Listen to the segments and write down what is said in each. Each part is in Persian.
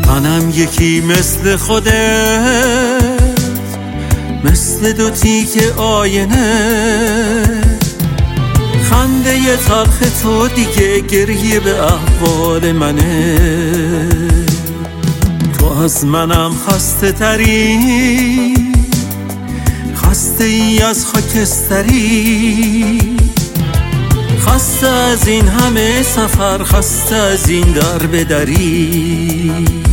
منم یکی مثل خودت، مثل دو تیک آینه. خنده ی تلخ تو دیگه گریه به احوال منه. تو از منم خسته تری، خسته ای از خاکستری، خسته از این همه سفر، خسته از این در بدری.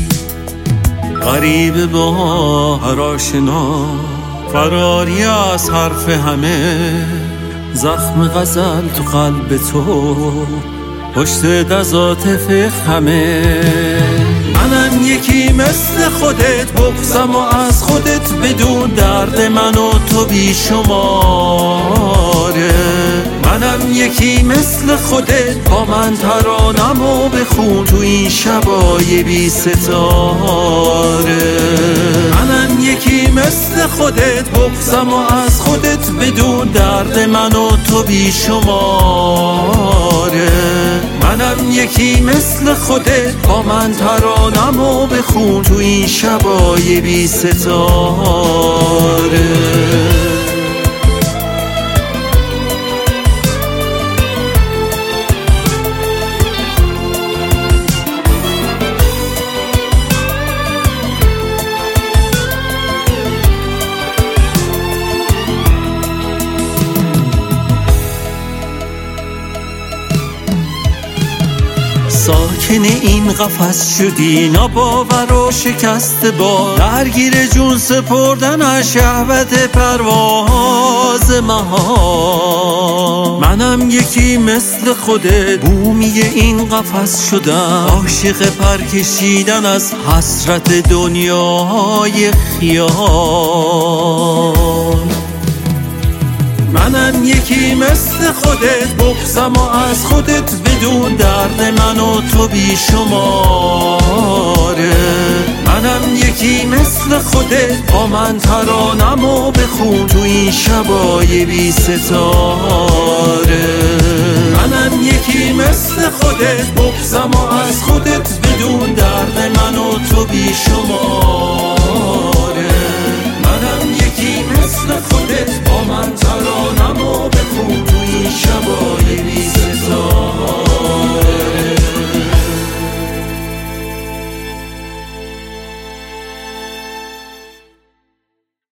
غریب با هر آشنا، فراری از حرف همه. زخم غزل تو قلب تو، پشت دز عاطفه خمه. منم یکی مثل خودت، بغضم و از خودت بدون درد من و تو بی شماره. منم یکی مثل خودت، با من ترانم و بخون تو این شبای بی ستاره. منم یکی مثل خودت، بغضم و از خودت بدون درد من و تو بی شماره. منم یکی مثل خودت، با من ترانم و بخون تو این شبای بی ستاره. ساکن این قفس شدی، ناباور و شکست با درگیر جون سپردن از شهوت پرواز مها. منم یکی مثل خودت، بومی این قفس شدم، عاشق پرکشیدن از حسرت دنیای خیال. منم یکی مثل خودت، بغضم و از خودت بدون درد من و تو بی شماره. منم یکی مثل خودت، با من ترانم و بخون تو این شبای بی ستاره. منم یکی مثل خودت، بغضم و از خودت بدون درد من و تو بی شماره.